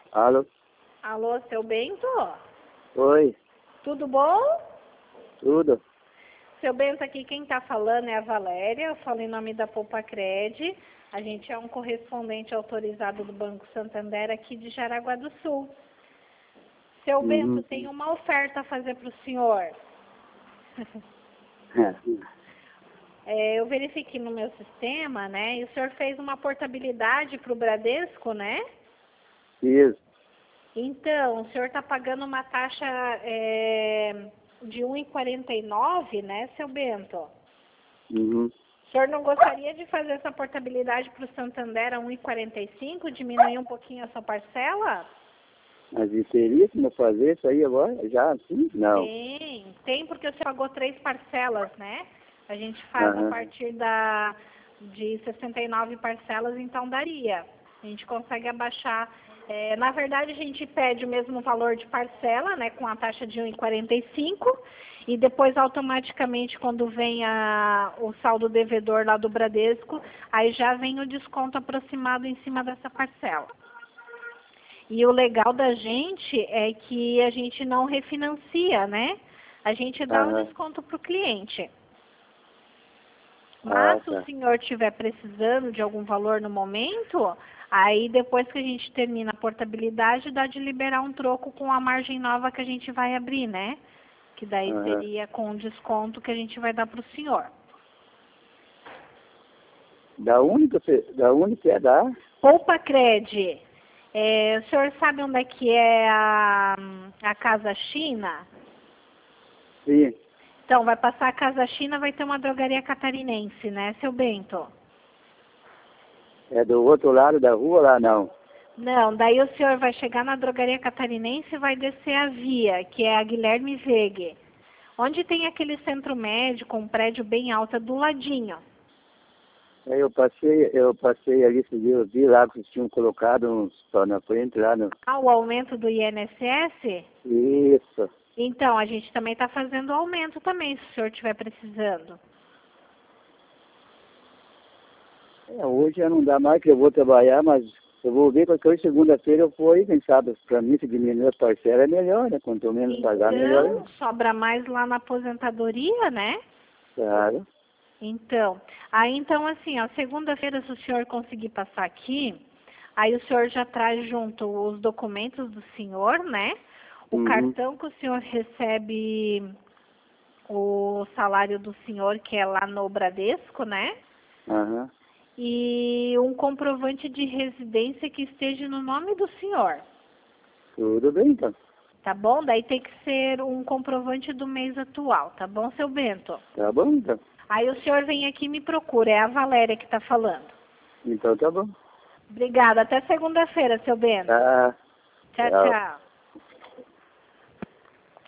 Alô? Alô, seu Bento? Oi, Tudo bom? tudo? Seu Bento, aqui quem está falando é a Valéria, eu falo em nome da Poupacred. A gente é um correspondente autorizado do Banco Santander aqui de Jaraguá do Sul. Seu Bento, tem uma oferta a fazer para o senhor. Eu verifiquei no meu sistema, né? E o senhor fez uma portabilidade para o Bradesco, né? Isso. Então, o senhor está pagando uma taxa de 1,49, né, seu Bento? Uhum. O senhor não gostaria de fazer essa portabilidade para o Santander a 1,45, diminuir um pouquinho a sua parcela? Mas e teria como fazer isso aí agora? Já assim? Não. Tem porque o senhor pagou 3 parcelas, né? A gente faz a partir de 69 parcelas, então daria. A gente consegue abaixar. Na verdade, a gente pede o mesmo valor de parcela, né, com a taxa de 1,45, e depois automaticamente, quando vem o saldo devedor lá do Bradesco, aí já vem o desconto aproximado em cima dessa parcela. E o legal da gente é que a gente não refinancia, né? A gente dá o desconto para o cliente. Mas se o senhor estiver precisando de algum valor no momento, aí depois que a gente termina a portabilidade, dá de liberar um troco com a margem nova que a gente vai abrir, né? Que daí seria com o desconto que a gente vai dar para o senhor. Da onde que é da? Poupacred. O senhor sabe onde é que é a Casa China? Sim. Então, vai passar a Casa China, vai ter uma drogaria catarinense, né, seu Bento? É do outro lado da rua lá, não? Não, daí o senhor vai chegar na drogaria catarinense e vai descer a via, que é a Guilherme Vegue, onde tem aquele centro médico, um prédio bem alto do ladinho. Eu passei ali esse dia, eu vi lá que eles tinham colocado uns só na frente lá no... O aumento do INSS? Isso. Então, a gente também está fazendo aumento também, se o senhor estiver precisando. Hoje já não dá mais que eu vou trabalhar, mas eu vou ver qualquer segunda-feira eu for aí, quem sabe, para mim se diminuir as parcelas é melhor, né? Quanto menos pagar, melhor. Então, sobra mais lá na aposentadoria, né? Claro. Então, assim, ó, segunda-feira, se o senhor conseguir passar aqui, aí o senhor já traz junto os documentos do senhor, né? O cartão que o senhor recebe o salário do senhor, que é lá no Bradesco, né? E um comprovante de residência que esteja no nome do senhor. Tudo bem, então. Tá bom? Daí tem que ser um comprovante do mês atual, tá bom, seu Bento? Tá bom, então. Aí o senhor vem aqui e me procura, é a Valéria que está falando. Então tá bom. Obrigada, até segunda-feira, seu Bento. Tá. Tchau, tchau.